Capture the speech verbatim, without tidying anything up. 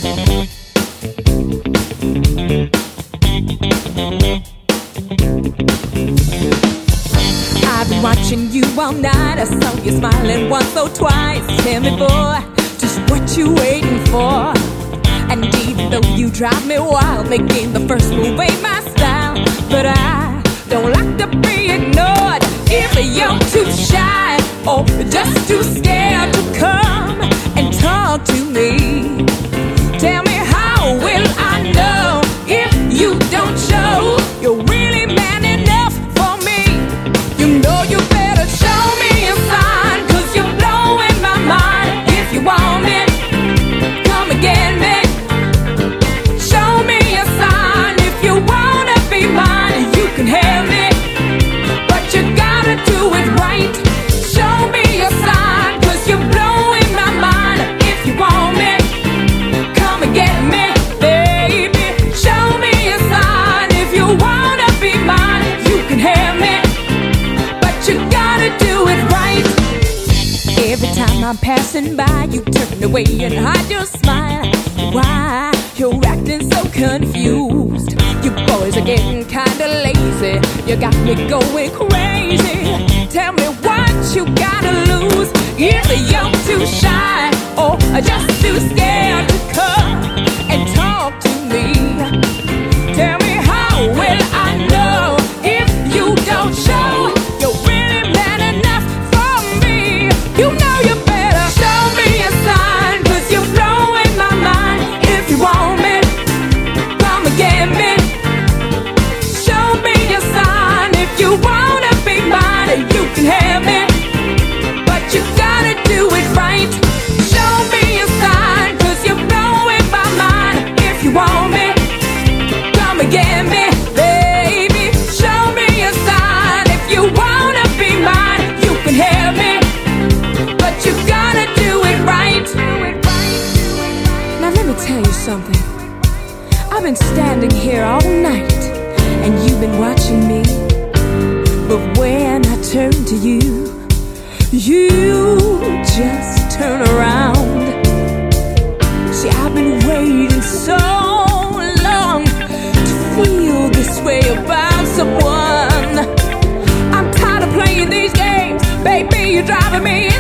I've been watching you all night. I saw you smiling once or twice. Tell me, boy, just what you waiting for? And even though you drive me wild, making the first move ain't my style. But I don't like to be ignored. If you're too shy or just too scared to come and talk to me, tell me, how will I know if you don't show you're really man enough for me? You know you better show me a sign, 'cause you're blowing my mind. If you want me, come and get me. Show me a sign. If you wanna be mine, you can have me, but you gotta do it right. Show me a sign, 'cause you're blowing my mind. If you want me, come and get me, baby. Show me a sign. If you wanna be mine, you can have me, but you gotta do it right. Every time I'm passing by, you turn away and hide your smile. Why you're acting so confused? You boys are getting kinda lazy. You got me going crazy. Tell me what you gotta lose. If you're too shy or just too scared to come and talk to me, tell me, how will I know if you don't show you're really man enough for me? You know you better show me a sign, 'cause you're blowing my mind. If you want me, come and get me. Show me a sign. If you wanna be mine, you can have me, but you gotta do it right. Show me a sign, 'cause you're blowing my mind. If you want me, come and get me, baby. Show me a sign. If you wanna be mine, you can have me, but you gotta do it right. Now let me tell you something. I've been standing here all night, and you've been watching me. But when I turn to you, you just turn around. See, I've been waiting so long to feel this way about someone. I'm tired of playing these games, baby, you're driving me